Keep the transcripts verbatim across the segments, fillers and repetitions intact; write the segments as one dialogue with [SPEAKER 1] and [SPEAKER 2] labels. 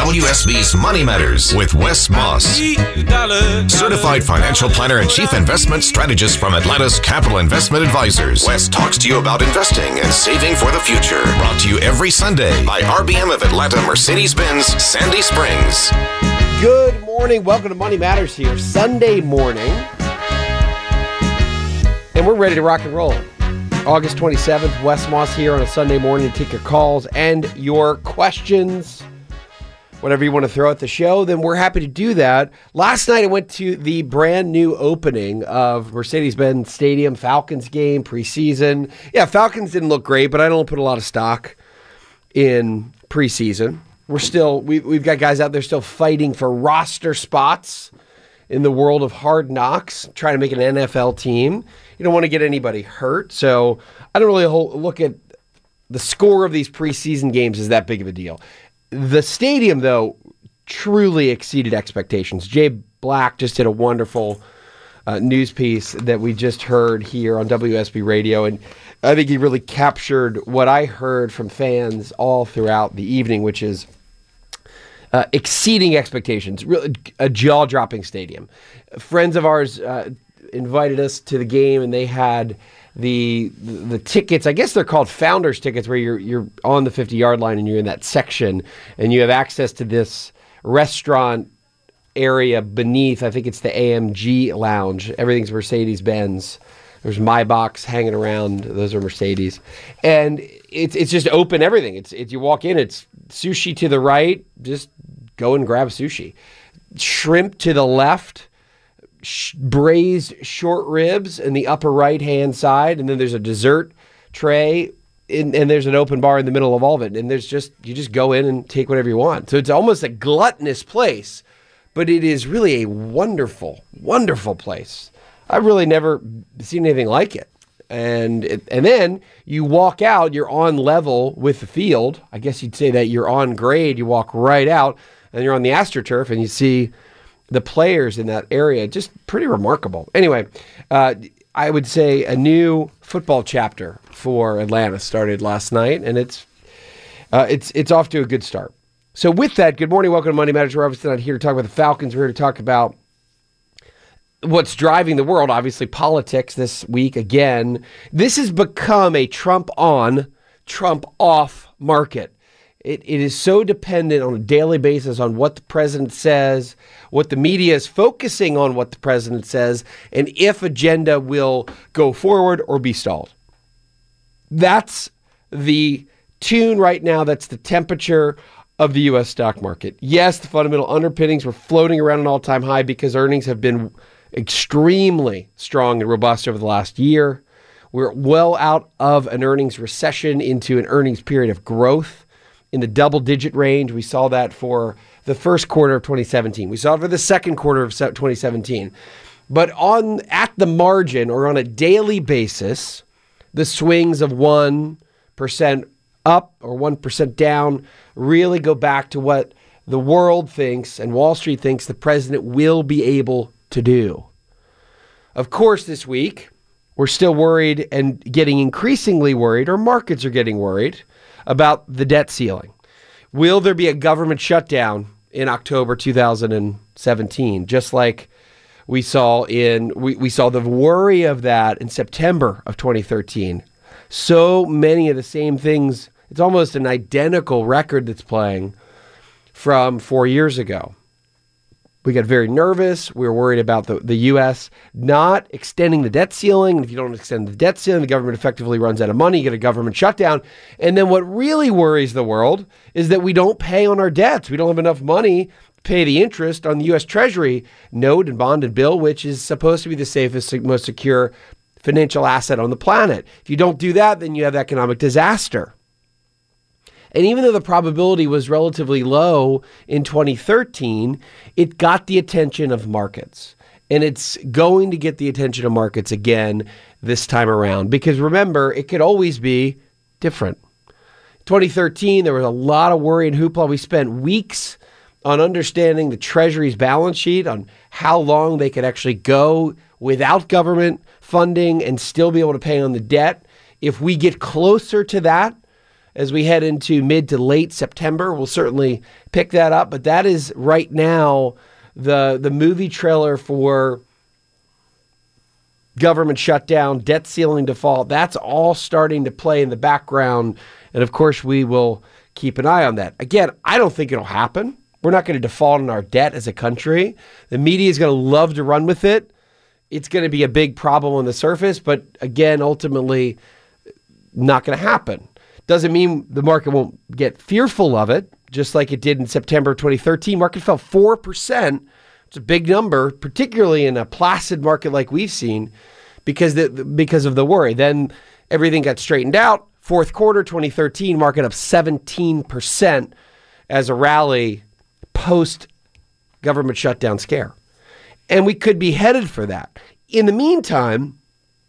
[SPEAKER 1] W S B's Money Matters with Wes Moss, certified financial planner and chief investment strategist from Atlanta's Capital Investment Advisors. Wes talks to you about investing and saving for the future. Brought to you every Sunday by R B M of Atlanta Mercedes-Benz Sandy Springs.
[SPEAKER 2] Good morning. Welcome to Money Matters here, Sunday morning. And we're ready to rock and roll. August twenty-seventh, Wes Moss here on a Sunday morning to take your calls and your questions. Whatever you want to throw at the show, then we're happy to do that. Last night I went to the brand new opening of Mercedes-Benz Stadium, Falcons game, preseason. Yeah, Falcons didn't look great, but I don't put a lot of stock in preseason. We're still, we, we've got guys out there still fighting for roster spots in the world of hard knocks, trying to make an N F L team. You don't want to get anybody hurt, so I don't really look at the score of these preseason games as that big of a deal. The stadium, though, truly exceeded expectations. Jay Black just did a wonderful uh, news piece that we just heard here on W S B Radio, and I think he really captured what I heard from fans all throughout the evening, which is uh, exceeding expectations. Really, a jaw-dropping stadium. Friends of ours uh, invited us to the game, and they had the the tickets. I guess they're called Founders tickets, where you're you're on the fifty-yard line and you're in that section, and you have access to this restaurant area beneath. I think it's the A M G Lounge. Everything's Mercedes-Benz. There's My Box hanging around. Those are Mercedes, and it's it's just open everything. It's it's you walk in. It's sushi to the right. Just go and grab sushi. Shrimp to the left. Braised short ribs in the upper right-hand side, and then there's a dessert tray, in, and there's an open bar in the middle of all of it, and there's just, you just go in and take whatever you want. So it's almost a gluttonous place, but it is really a wonderful, wonderful place. I've really never seen anything like it. And it, and then you walk out, you're on level with the field. I guess you'd say that you're on grade. You walk right out, and you're on the AstroTurf, and you see the players in that area. Just pretty remarkable. Anyway, uh, I would say a new football chapter for Atlanta started last night, and it's uh, it's it's off to a good start. So with that, good morning, welcome to Money Matters. We're obviously not here to talk about the Falcons. We're here to talk about what's driving the world. Obviously, politics this week again. This has become a Trump on, Trump off market. It, it is so dependent on a daily basis on what the president says, what the media is focusing on what the president says, and if agenda will go forward or be stalled. That's the tune right now. That's the temperature of the U S stock market. Yes, the fundamental underpinnings were floating around an all-time high because earnings have been extremely strong and robust over the last year. We're well out of an earnings recession into an earnings period of growth in the double-digit range. We saw that for the first quarter of twenty seventeen. We saw it for the second quarter of twenty seventeen. But on at the margin or on a daily basis, the swings of one percent up or one percent down really go back to what the world thinks and Wall Street thinks the president will be able to do. Of course, this week, we're still worried and getting increasingly worried, or markets are getting worried, about the debt ceiling. Will there be a government shutdown in October two thousand seventeen, just like we saw in we, we saw the worry of that in September of twenty thirteen. So many of the same things. It's almost an identical record that's playing from four years ago. We got very nervous. We were worried about the, the U S not extending the debt ceiling. And if you don't extend the debt ceiling, the government effectively runs out of money. You get a government shutdown. And then what really worries the world is that we don't pay on our debts. We don't have enough money to pay the interest on the U S Treasury note and bond and bill, which is supposed to be the safest, most secure financial asset on the planet. If you don't do that, then you have economic disaster. And even though the probability was relatively low in twenty thirteen, it got the attention of markets. And it's going to get the attention of markets again this time around. Because remember, it could always be different. twenty thirteen, there was a lot of worry and hoopla. We spent weeks on understanding the Treasury's balance sheet, on how long they could actually go without government funding and still be able to pay on the debt. If we get closer to that, as we head into mid to late September. We'll certainly pick that up. But that is right now the, the movie trailer for government shutdown, debt ceiling default. That's all starting to play in the background. And of course, we will keep an eye on that. Again, I don't think it'll happen. We're not going to default on our debt as a country. The media is going to love to run with it. It's going to be a big problem on the surface, but again, ultimately, not going to happen. Doesn't mean the market won't get fearful of it, just like it did in September twenty thirteen. Market fell four percent. It's a big number, particularly in a placid market like we've seen, because the, because of the worry. Then everything got straightened out. Fourth quarter twenty thirteen, market up seventeen percent as a rally post-government shutdown scare. And we could be headed for that. In the meantime,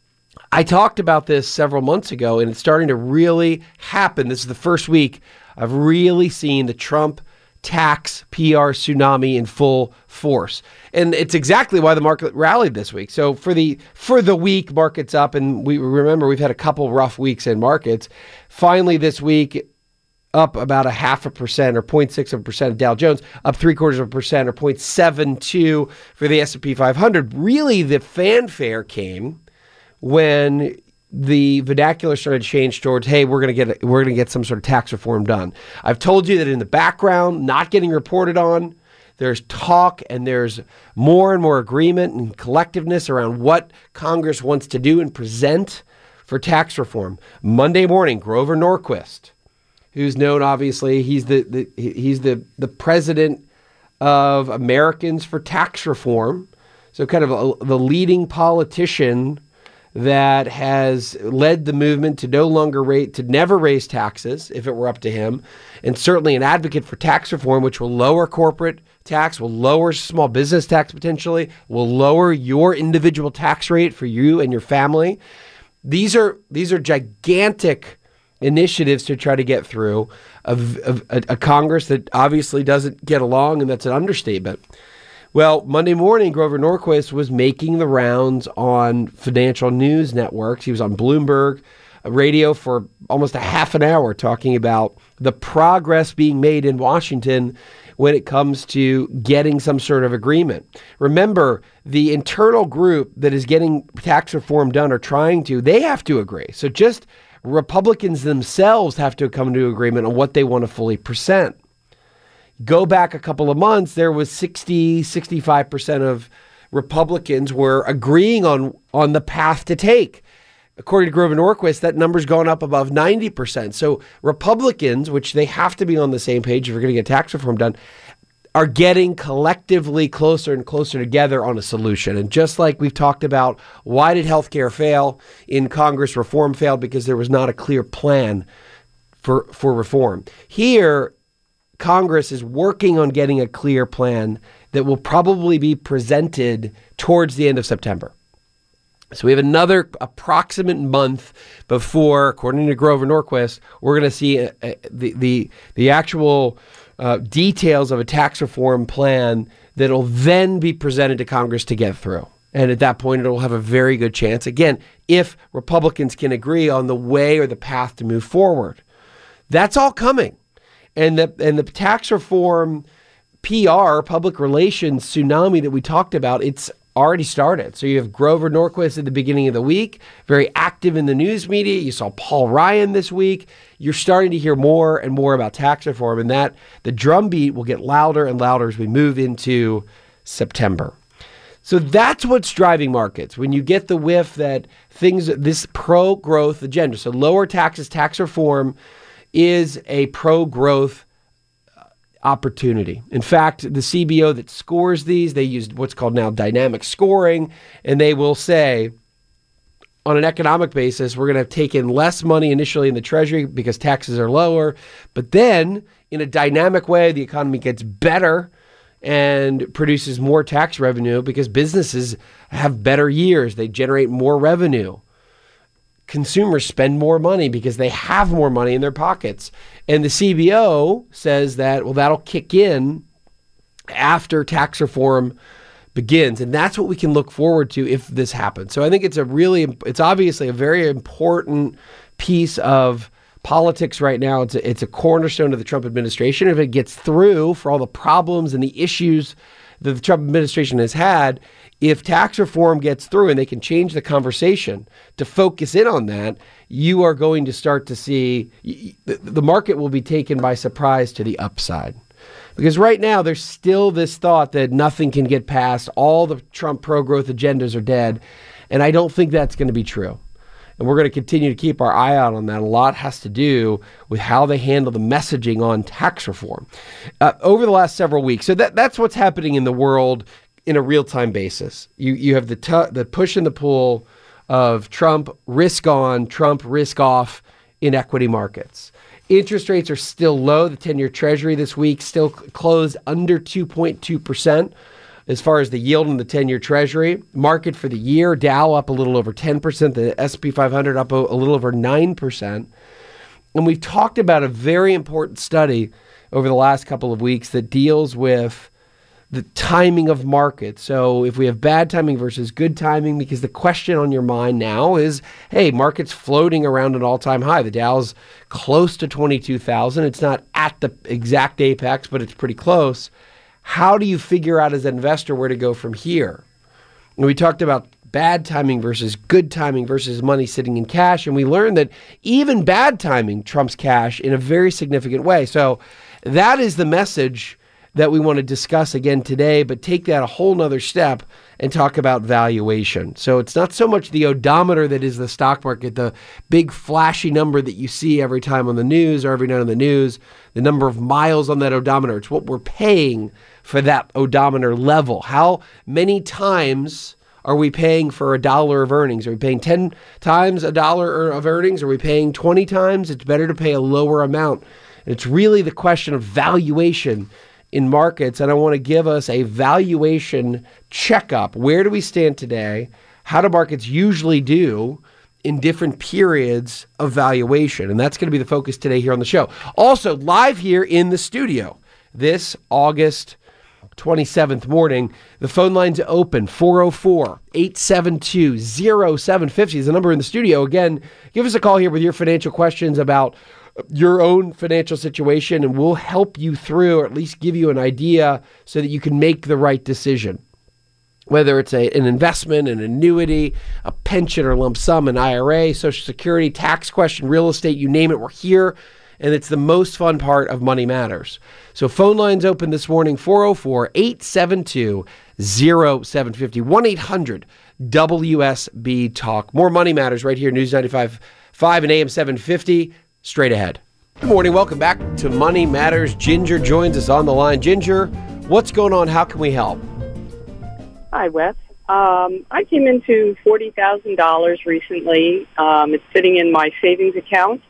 [SPEAKER 2] I talked about this several months ago, and it's starting to really happen. This is the first week I've really seen the Trump tax P R tsunami in full force. And it's exactly why the market rallied this week. So for the for the week, market's up, and we remember we've had a couple rough weeks in markets. Finally this week, up about a half a percent or zero point six of a percent of Dow Jones, up three quarters of a percent or zero point seven two for the S and P five hundred. Really, the fanfare came when the vernacular started to change towards, hey, we're going to get we're going to get some sort of tax reform done. I've told you that in the background, not getting reported on, there's talk and there's more and more agreement and collectiveness around what Congress wants to do and present for tax reform. Monday morning, Grover Norquist, who's known, obviously, he's the, the he's the the president of Americans for Tax Reform, so kind of a, the leading politician that has led the movement to no longer rate, to never raise taxes if it were up to him, and certainly an advocate for tax reform, which will lower corporate tax, will lower small business tax potentially, will lower your individual tax rate for you and your family. These are these are gigantic initiatives to try to get through of, of a, a Congress that obviously doesn't get along, and that's an understatement. Well, Monday morning, Grover Norquist was making the rounds on financial news networks. He was on Bloomberg radio for almost a half an hour talking about the progress being made in Washington when it comes to getting some sort of agreement. Remember, the internal group that is getting tax reform done or trying to, they have to agree. So just Republicans themselves have to come to agreement on what they want to fully present. Go back a couple of months, there was sixty, sixty-five percent of Republicans were agreeing on, on the path to take. According to Grover Norquist, that number's gone up above ninety percent. So Republicans, which they have to be on the same page if we're going to get tax reform done, are getting collectively closer and closer together on a solution. And just like we've talked about, why did healthcare fail in Congress? Reform failed because there was not a clear plan for, for reform. Here, Congress is working on getting a clear plan that will probably be presented towards the end of September. So we have another approximate month before, according to Grover Norquist, we're going to see a, a, the, the, the actual uh, details of a tax reform plan that will then be presented to Congress to get through. And at that point, it will have a very good chance, again, if Republicans can agree on the way or the path to move forward. That's all coming. And the and the tax reform P R, public relations tsunami that we talked about, it's already started. So you have Grover Norquist at the beginning of the week, very active in the news media. You saw Paul Ryan this week. You're starting to hear more and more about tax reform, and that the drumbeat will get louder and louder as we move into September. So that's what's driving markets. When you get the whiff that things, this pro-growth agenda, so lower taxes, tax reform, is a pro-growth opportunity. In fact, the C B O that scores these, they use what's called now dynamic scoring, and they will say, on an economic basis, we're going to take in less money initially in the Treasury because taxes are lower, but then in a dynamic way, the economy gets better and produces more tax revenue because businesses have better years. They generate more revenue. Consumers spend more money because they have more money in their pockets. And the C B O says that, well, that'll kick in after tax reform begins. And that's what we can look forward to if this happens. So I think it's a really, it's obviously a very important piece of politics right now. It's a, it's a cornerstone of the Trump administration. If it gets through for all the problems and the issues that the Trump administration has had, if tax reform gets through and they can change the conversation to focus in on that, you are going to start to see the market will be taken by surprise to the upside. Because right now there's still this thought that nothing can get passed, all the Trump pro-growth agendas are dead, and I don't think that's going to be true. And we're going to continue to keep our eye out on that. A lot has to do with how they handle the messaging on tax reform uh, over the last several weeks. So that that's what's happening in the world in a real-time basis. You you have the t- the push and the pull of Trump risk on, Trump risk off in equity markets. Interest rates are still low. The ten-year Treasury this week still closed under two point two percent. As far as the yield in the ten-year Treasury. Market for the year, Dow up a little over ten percent, the S and P five hundred up a, a little over nine percent. And we've talked about a very important study over the last couple of weeks that deals with the timing of markets. So if we have bad timing versus good timing, because the question on your mind now is, hey, market's floating around an all-time high. The Dow's close to twenty-two thousand. It's not at the exact apex, but it's pretty close. How do you figure out as an investor where to go from here? And we talked about bad timing versus good timing versus money sitting in cash. And we learned that even bad timing trumps cash in a very significant way. So that is the message that we want to discuss again today, but take that a whole nother step and talk about valuation. So it's not so much the odometer that is the stock market, the big flashy number that you see every time on the news or every night on the news, the number of miles on that odometer. It's what we're paying for that odometer level. How many times are we paying for a dollar of earnings? Are we paying ten times a dollar of earnings? Are we paying twenty times? It's better to pay a lower amount. And it's really the question of valuation in markets. And I want to give us a valuation checkup. Where do we stand today? How do markets usually do in different periods of valuation? And that's going to be the focus today here on the show. Also, live here in the studio this August twenty-seventh morning, the phone lines are open. Four oh four, eight seven two, oh seven five oh is the number in the studio. Again, give us a call here with your financial questions about your own financial situation, and we'll help you through, or at least give you an idea so that you can make the right decision. Whether it's a, an investment, an annuity, a pension or lump sum, an I R A, Social Security, tax question, real estate, you name it, we're here. And it's the most fun part of Money Matters. So phone lines open this morning, four oh four, eight seven two, oh seven five oh, one eight hundred W S B Talk. More Money Matters right here, News ninety-five point five and A M seven fifty, straight ahead. Good morning, welcome back to Money Matters. Ginger joins us on the line. Ginger, what's going on? How can we help?
[SPEAKER 3] Hi, Wes. Um, I came into forty thousand dollars recently. Um, it's sitting in my savings account.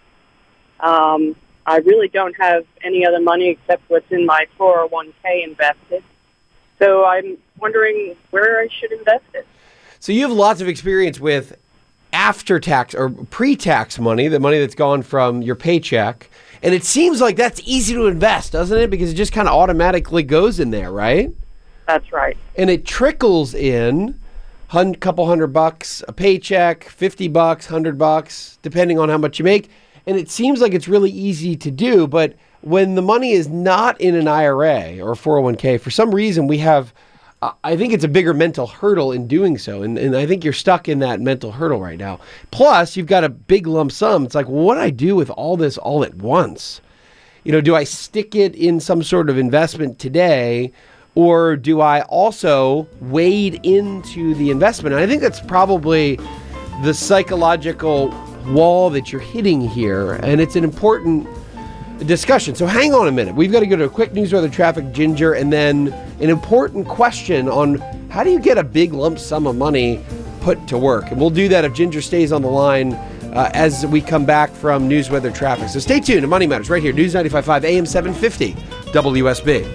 [SPEAKER 3] Um, I really don't have any other money except what's in my four oh one k invested. So I'm wondering where I should invest it.
[SPEAKER 2] So you have lots of experience with after-tax or pre-tax money, the money that's gone from your paycheck. And it seems like that's easy to invest, doesn't it? Because it just kind of automatically goes in there, right?
[SPEAKER 3] That's right.
[SPEAKER 2] And it trickles in a couple hundred bucks a paycheck, fifty bucks, one hundred bucks, depending on how much you make. And it seems like it's really easy to do, but when the money is not in an I R A or four oh one k, for some reason we have, uh, I think it's a bigger mental hurdle in doing so. And, and I think you're stuck in that mental hurdle right now. Plus, you've got a big lump sum. It's like, well, what do I do with all this all at once? You know, do I stick it in some sort of investment today, or do I also wade into the investment? And I think that's probably the psychological wall that you're hitting here, and it's an important discussion. So hang on a minute. We've got to go to a quick news weather traffic, Ginger, and then an important question on how do you get a big lump sum of money put to work? And we'll do that if Ginger stays on the line uh, as we come back from news weather traffic. So stay tuned to Money Matters right here, News ninety-five point five A M seven fifty W S B.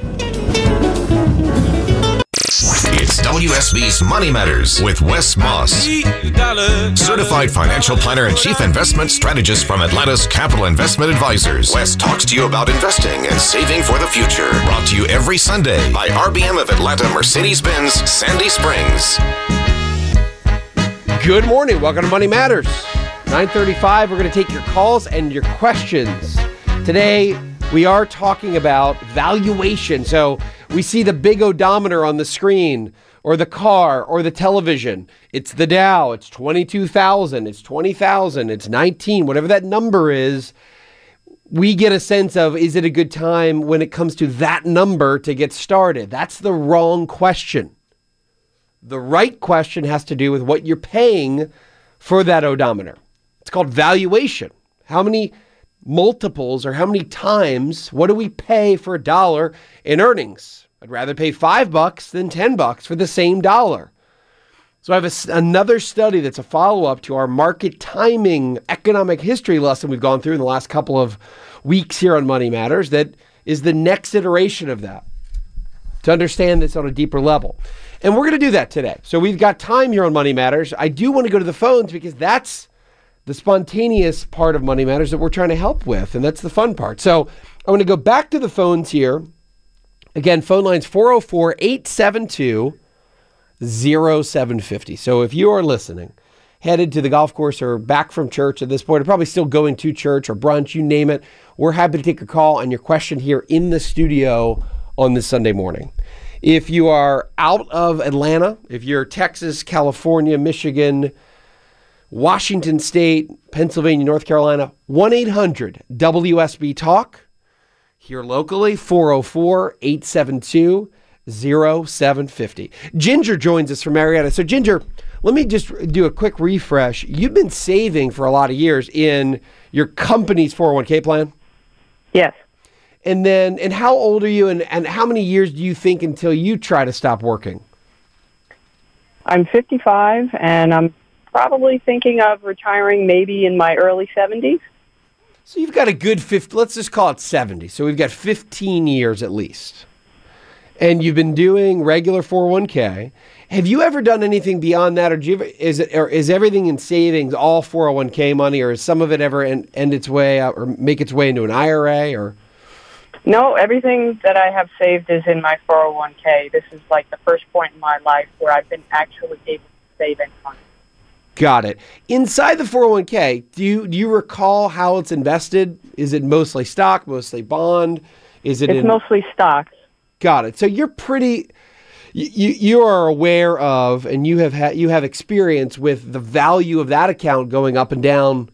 [SPEAKER 1] It's W S B's Money Matters with Wes Moss, certified financial planner and chief investment strategist from Atlanta's Capital Investment Advisors. Wes talks to you about investing and saving for the future. Brought to you every Sunday by R B M of Atlanta Mercedes-Benz Sandy Springs.
[SPEAKER 2] Good morning. Welcome to Money Matters. nine thirty-five, we're going to take your calls and your questions. Today, we are talking about valuation. So we see the big odometer on the screen, or the car, or the television. It's the Dow. It's twenty-two thousand. It's twenty thousand. It's nineteen. Whatever that number is, we get a sense of, is it a good time when it comes to that number to get started? That's the wrong question. The right question has to do with what you're paying for that odometer. It's called valuation. How many multiples or how many times, what do we pay for a dollar in earnings? I'd rather pay five bucks than ten bucks for the same dollar. So I have a, another study that's a follow-up to our market timing economic history lesson we've gone through in the last couple of weeks here on Money Matters that is the next iteration of that to understand this on a deeper level. And we're going to do that today. So we've got time here on Money Matters. I do want to go to the phones because that's the spontaneous part of Money Matters that we're trying to help with, and that's the fun part. So I'm going to go back to the phones here. Again, phone line's four oh four, eight seven two, oh seven five oh. So if you are listening, headed to the golf course or back from church at this point, or probably still going to church or brunch, you name it, we're happy to take your call and your question here in the studio on this Sunday morning. If you are out of Atlanta, if you're Texas, California, Michigan, Washington State, Pennsylvania, North Carolina, one eight hundred W S B Talk. Here locally, four oh four, eight seven two, oh seven five oh. Ginger joins us from Marietta. So Ginger, let me just do a quick refresh. You've been saving for a lot of years in your company's four oh one k plan?
[SPEAKER 3] Yes.
[SPEAKER 2] And then, and how old are you, and, and how many years do you think until you try to stop working?
[SPEAKER 3] I'm fifty-five, and I'm probably thinking of retiring maybe in my early seventies.
[SPEAKER 2] So you've got a good fifty, let's just call it seventy. So we've got fifteen years at least. And you've been doing regular four oh one k. Have you ever done anything beyond that? Or, do you ever, is it, or is everything in savings all four oh one k money, or is some of it ever end, end its way out or make its way into an I R A? Or
[SPEAKER 3] No, everything that I have saved is in my four oh one k. This is like the first point in my life where I've been actually able to save income.
[SPEAKER 2] Got it. Inside the four oh one k, do you do you recall how it's invested? Is it mostly stock, mostly bond? Is it?
[SPEAKER 3] It's
[SPEAKER 2] in...
[SPEAKER 3] mostly stocks.
[SPEAKER 2] Got it. So you're pretty. You you are aware of, and you have had you have experience with the value of that account going up and down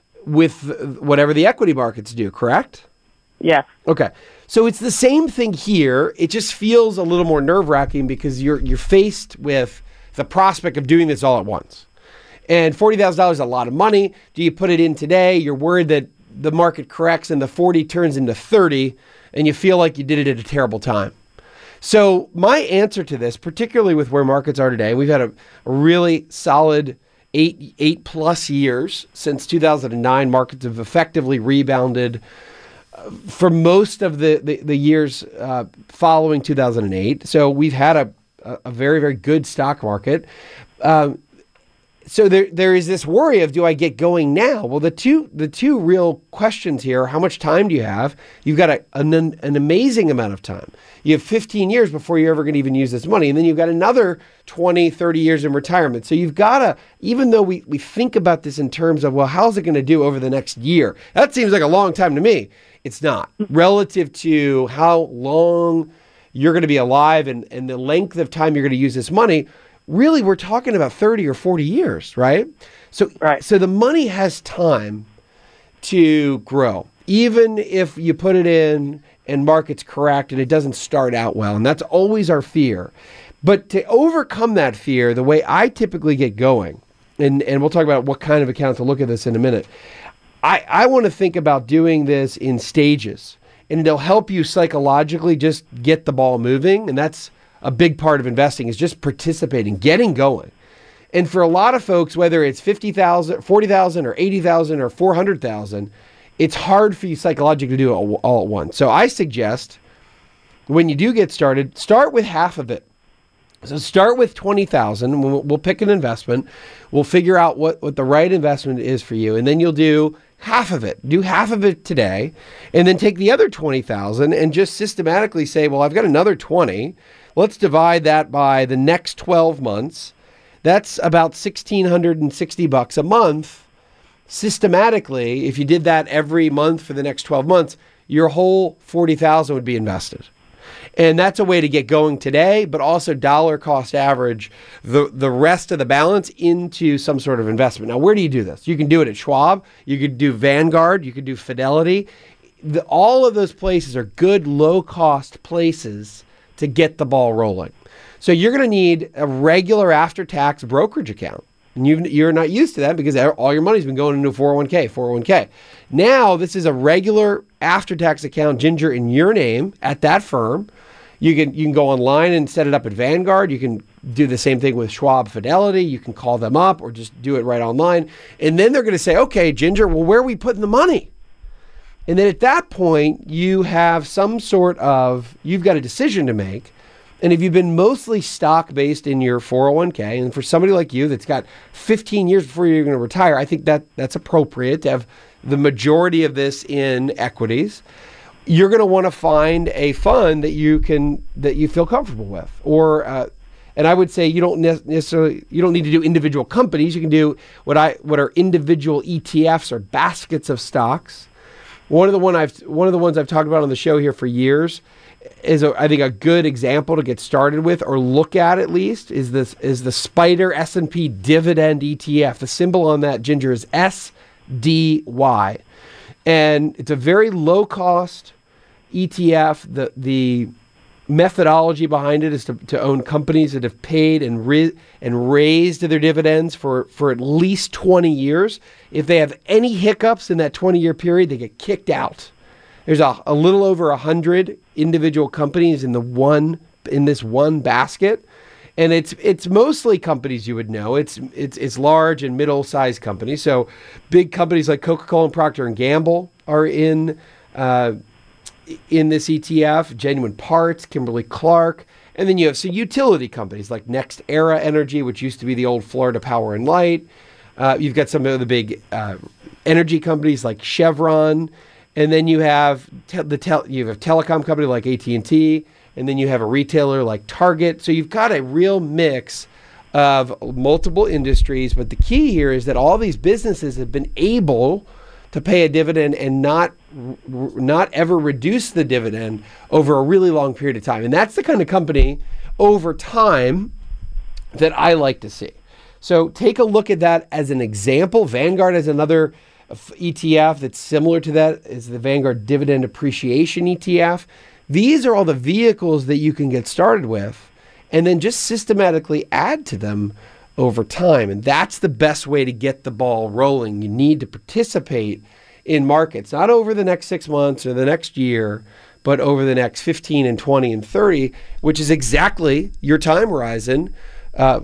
[SPEAKER 2] with whatever the equity markets do. Correct?
[SPEAKER 3] Yes.
[SPEAKER 2] Okay. So it's the same thing here. It just feels a little more nerve-wracking because you're you're faced with the prospect of doing this all at once. And forty thousand dollars is a lot of money. Do you put it in today? You're worried that the market corrects and the forty turns into thirty, and you feel like you did it at a terrible time. So my answer to this, particularly with where markets are today, we've had a, a really solid eight, eight plus years since two thousand nine. Markets have effectively rebounded uh, for most of the, the, the years uh, following two thousand eight. So we've had a, a very, very good stock market. Um, So there, there is this worry of, do I get going now? Well, the two, the two real questions here are, how much time do you have? You've got a, an, an amazing amount of time. You have fifteen years before you're ever going to even use this money. And then you've got another twenty, thirty years in retirement. So you've got to, even though we, we think about this in terms of, well, how's it going to do over the next year? That seems like a long time to me. It's not. Relative to how long you're going to be alive and, and the length of time you're going to use this money, really, we're talking about thirty or forty years, right? So,
[SPEAKER 3] right.
[SPEAKER 2] So the money has time to grow, even if you put it in and markets correct and it doesn't start out well. And that's always our fear. But to overcome that fear, the way I typically get going, and, and we'll talk about what kind of account to look at this in a minute, I, I want to think about doing this in stages. And it'll help you psychologically just get the ball moving. And that's a big part of investing, is just participating, getting going. And for a lot of folks, whether it's fifty thousand, forty thousand, or eighty thousand, or four hundred thousand, it's hard for you psychologically to do it all at once. So I suggest when you do get started, start with half of it. So start with twenty thousand. We'll, we'll pick an investment. We'll figure out what, what the right investment is for you. And then you'll do half of it. Do half of it today. And then take the other twenty thousand and just systematically say, well, I've got another twenty. Let's divide that by the next twelve months. That's about one thousand six hundred sixty bucks a month. systematically, if you did that every month for the next twelve months, your whole forty thousand would be invested. And that's a way to get going today, but also dollar cost average the, the rest of the balance into some sort of investment. Now, where do you do this? You can do it at Schwab. You could do Vanguard. You could do Fidelity. The, all of those places are good, low-cost places to get the ball rolling. So you're going to need a regular after-tax brokerage account. And you've, you're not used to that because all your money's been going into a four oh one k, four oh one k. Now, this is a regular after-tax account, Ginger, in your name at that firm. You can you can go online and set it up at Vanguard. You can do the same thing with Schwab Fidelity. You can call them up or just do it right online. And then they're going to say, okay, Ginger, well, where are we putting the money? And then at that point, you have some sort of, you've got a decision to make. And if you've been mostly stock-based in your four oh one k, and for somebody like you that's got fifteen years before you're going to retire, I think that that's appropriate to have the majority of this in equities. You're going to want to find a fund that you can that you feel comfortable with, or uh, and I would say you don't necessarily you don't need to do individual companies. You can do what I what are individual E T Fs or baskets of stocks. One of the one I've one of the ones I've talked about on the show here for years is a, I think a good example to get started with or look at at least is this is the Spider S and P Dividend E T F. The symbol on that, Ginger, is S D Y. And it's a very low-cost E T F. The the methodology behind it is to, to own companies that have paid and ri- and raised their dividends for, for at least twenty years. If they have any hiccups in that twenty-year period, they get kicked out. There's a, a little over one hundred individual companies in the one in this one basket. And it's it's mostly companies you would know. It's it's it's large and middle-sized companies. So big companies like Coca-Cola and Procter and Gamble are in uh, in this E T F. Genuine Parts, Kimberly-Clark, and then you have some utility companies like NextEra Energy, which used to be the old Florida Power and Light. Uh, you've got some of the big uh, energy companies like Chevron, and then you have te- the tel- you have a telecom company like A T and T. And then you have a retailer like Target. So you've got a real mix of multiple industries. But the key here is that all these businesses have been able to pay a dividend and not not ever reduce the dividend over a really long period of time. And that's the kind of company over time that I like to see. So take a look at that as an example. Vanguard has another E T F that's similar to that, is the Vanguard Dividend Appreciation E T F. These are all the vehicles that you can get started with and then just systematically add to them over time. And that's the best way to get the ball rolling. You need to participate in markets, not over the next six months or the next year, but over the next fifteen and twenty and thirty, which is exactly your time horizon, uh,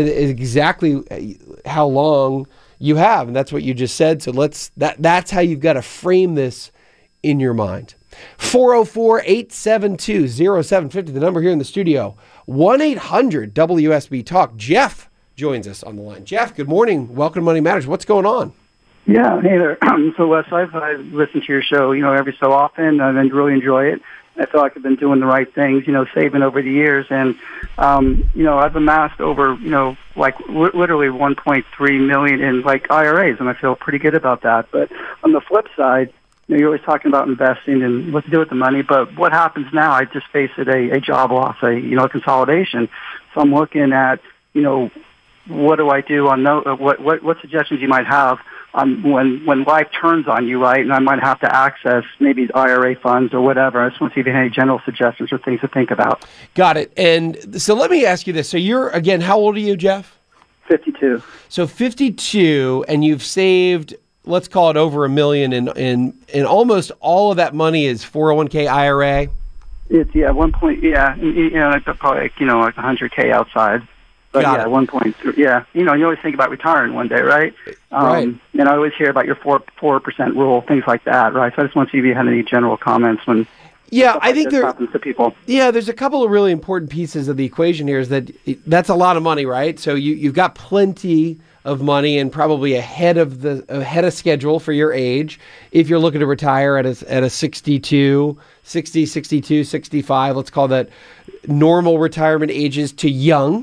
[SPEAKER 2] exactly how long you have. And that's what you just said. So let's that that's how you've got to frame this in your mind. four oh four, eight seven two, oh seven five oh, the number here in the studio. one eight hundred W S B Talk. Jeff joins us on the line. Jeff, good morning. Welcome to Money Matters. What's going on?
[SPEAKER 4] Yeah, hey there. So, Wes, I've, I've listened to your show, you know, every so often, and really enjoy it. I feel like I've been doing the right things, you know, saving over the years. And, um, you know, I've amassed over, you know, like w- literally one point three million dollars in, like, I R As, and I feel pretty good about that. But on the flip side, you know, you're always talking about investing and what to do with the money, but what happens now? I just face it a, a job loss, a you know, a consolidation. So I'm looking at, you know, what do I do on no, what what what suggestions you might have on when when life turns on you, right? And I might have to access maybe I R A funds or whatever. I just want to see if you have any general suggestions or things to think about.
[SPEAKER 2] Got it. And so let me ask you this: so you're again, how old are you, Jeff?
[SPEAKER 4] fifty-two.
[SPEAKER 2] So fifty-two, and you've saved, let's call it over a million, and in, in, in almost all of that money is four oh one k I R A?
[SPEAKER 4] It's, yeah, one point, yeah, you know, probably, like, you know, like one hundred K outside. But Got yeah, it. one point, yeah, you know, you always think about retiring one day, right? Um,
[SPEAKER 2] right.
[SPEAKER 4] And I always hear about your four, 4% rule, things like that, right? So I just want to see if you had any general comments when
[SPEAKER 2] Yeah, I think there
[SPEAKER 4] happens to people.
[SPEAKER 2] Yeah, there's a couple of really important pieces of the equation here. Is that that's a lot of money, right? So you you've got plenty of money and probably ahead of the ahead of schedule for your age. If you're looking to retire at a at a sixty-two, sixty, sixty-two, sixty-five, let's call that normal retirement ages to young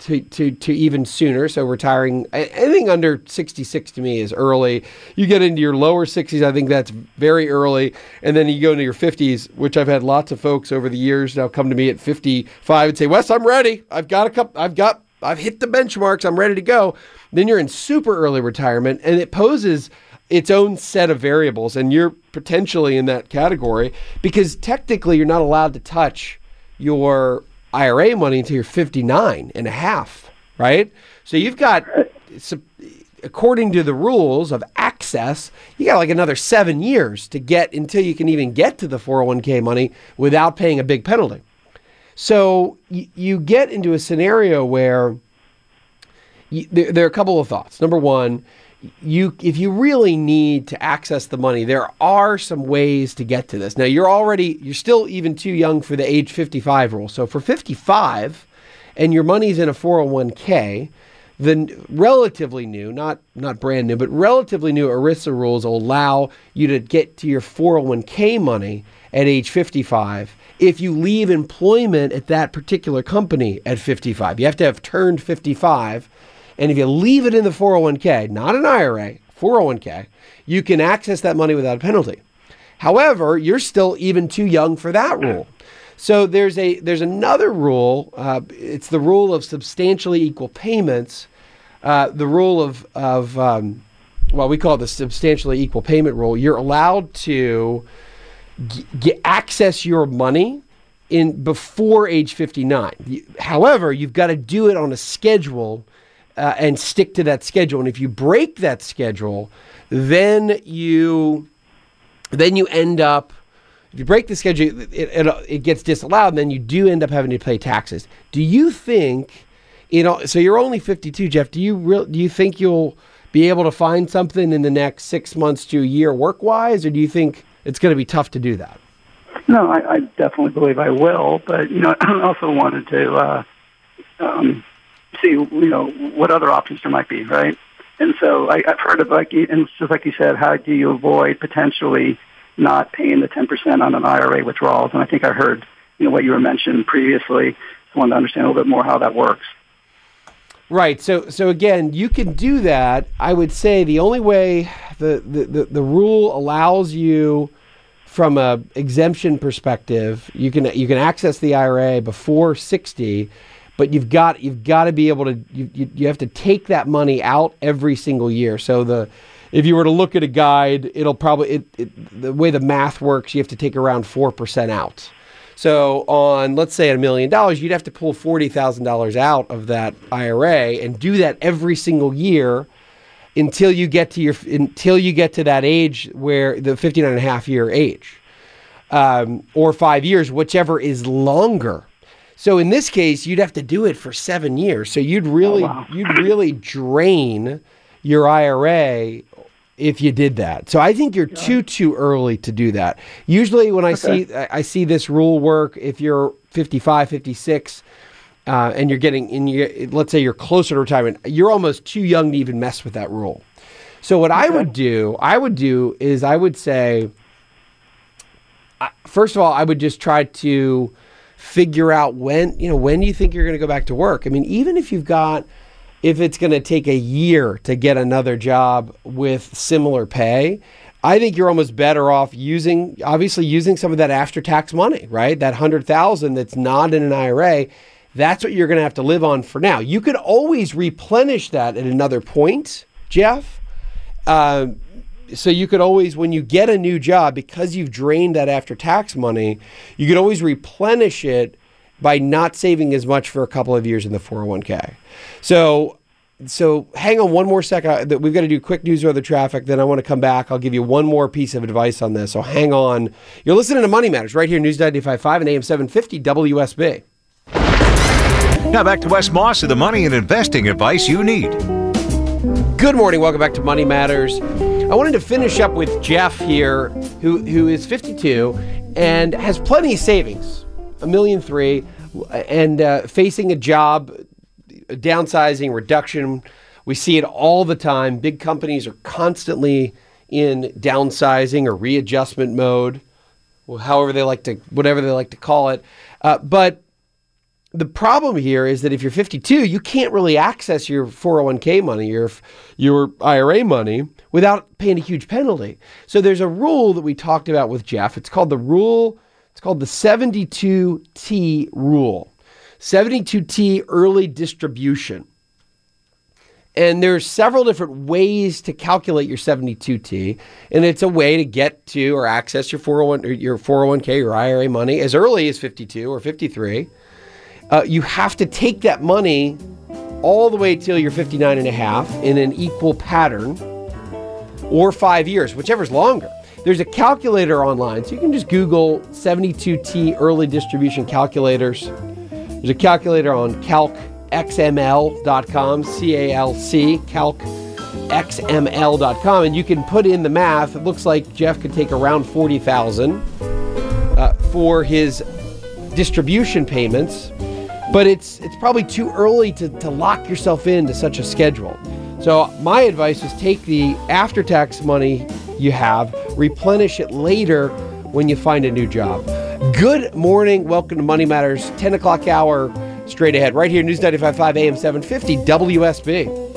[SPEAKER 2] to, to, to even sooner. So retiring, anything under sixty-six to me is early. You get into your lower sixties, I think that's very early. And then you go into your fifties, which I've had lots of folks over the years now come to me at fifty-five and say, Wes, I'm ready. I've got a couple, I've got, I've hit the benchmarks. I'm ready to go. Then you're in super early retirement, and it poses its own set of variables, and you're potentially in that category because technically you're not allowed to touch your I R A money until you're fifty-nine and a half, right? So you've got, according to the rules of access, you got like another seven years to get until you can even get to the four oh one k money without paying a big penalty. So you, you get into a scenario where you, there, there are a couple of thoughts. Number one, you if you really need to access the money, there are some ways to get to this. Now, you're already, you're still even too young for the age fifty-five rule. So for fifty-five and your money's in a four oh one k, the relatively new, not not brand new, but relatively new ERISA rules will allow you to get to your four oh one k money at age fifty-five if you leave employment at that particular company at fifty-five. You have to have turned fifty-five. And if you leave it in the four oh one k, not an I R A, four oh one k, you can access that money without a penalty. However, you're still even too young for that rule. So there's a there's another rule. Uh, it's the rule of substantially equal payments. Uh, the rule of of um, well, we call it the substantially equal payment rule. You're allowed to g- get access your money in before age fifty-nine. However, you've got to do it on a schedule. Uh, and stick to that schedule. And if you break that schedule, then you then you end up, if you break the schedule, it, it, it gets disallowed, and then you do end up having to pay taxes. Do you think, you know, so you're only fifty-two, Jeff, do you real, do you think you'll be able to find something in the next six months to a year work-wise, or do you think it's going to be tough to do that?
[SPEAKER 4] No, I, I definitely believe I will, but, you know, I also wanted to, uh, um, see, you know, what other options there might be, right? And so I, I've heard of, like, and just like you said, how do you avoid potentially not paying the ten percent on an I R A withdrawals? And I think I heard, you know, what you were mentioning previously. Just wanted to understand a little bit more how that works.
[SPEAKER 2] Right. So, so again, you can do that. I would say the only way the, the, the, the rule allows you from a exemption perspective, you can you can access the I R A before sixty. But you've got you've got to be able to you, you you have to take that money out every single year. So the if you were to look at a guide, it'll probably it, it the way the math works, you have to take around four percent out. So on, let's say, a million dollars, you'd have to pull forty thousand dollars out of that I R A and do that every single year until you get to your until you get to that age where the fifty-nine and a half year age, um, or five years, whichever is longer. So in this case, you'd have to do it for seven years. So you'd really, oh, wow. you'd really drain your I R A if you did that. So I think you're yeah. too, too early to do that. Usually when I okay. see, I see this rule work, if you're fifty-five, fifty-six, uh, and you're getting in, you, let's say you're closer to retirement, you're almost too young to even mess with that rule. So what okay. I would do, I would do is I would say, first of all, I would just try to figure out when, you know, when do you think you're going to go back to work? I mean, even if you've got, if it's going to take a year to get another job with similar pay, I think you're almost better off using, obviously using some of that after-tax money, right? That one hundred thousand dollars that's not in an I R A, that's what you're going to have to live on for now. You could always replenish that at another point, Jeff. Uh, So you could always, when you get a new job, because you've drained that after-tax money, you could always replenish it by not saving as much for a couple of years in the four oh one k. So so hang on one more second. We've got to do quick news or the traffic. Then I want to come back. I'll give you one more piece of advice on this. So hang on. You're listening to Money Matters right here, News ninety-five point five and A M seven fifty W S B.
[SPEAKER 5] Now back to Wes Moss with the money and investing advice you need.
[SPEAKER 2] Good morning. Welcome back to Money Matters. I wanted to finish up with Jeff here, who who is fifty-two and has plenty of savings, a million three, and uh, facing a job, a downsizing, reduction. We see it all the time. Big companies are constantly in downsizing or readjustment mode, however they like to, whatever they like to call it. Uh, but the problem here is that if you're fifty-two, you can't really access your four oh one k money, your, your I R A money, without paying a huge penalty. So there's a rule that we talked about with Jeff. It's called the rule, it's called the seventy-two T rule. seventy-two T early distribution. And there's several different ways to calculate your seventy-two T, and it's a way to get to or access your four oh one, your four oh one k, your I R A money as early as fifty-two or fifty-three. Uh, you have to take that money all the way till you're fifty-nine and a half in an equal pattern, or five years, whichever's longer. There's a calculator online, so you can just Google seventy-two T early distribution calculators. There's a calculator on calc x m l dot com, C A L C, calc x m l dot com, and you can put in the math. It looks like Jeff could take around forty thousand dollars uh, for his distribution payments. But it's it's probably too early to, to lock yourself into such a schedule. So my advice is take the after-tax money you have, replenish it later when you find a new job. Good morning. Welcome to Money Matters, ten o'clock hour, straight ahead, right here, News ninety-five point five A M seven fifty W S B.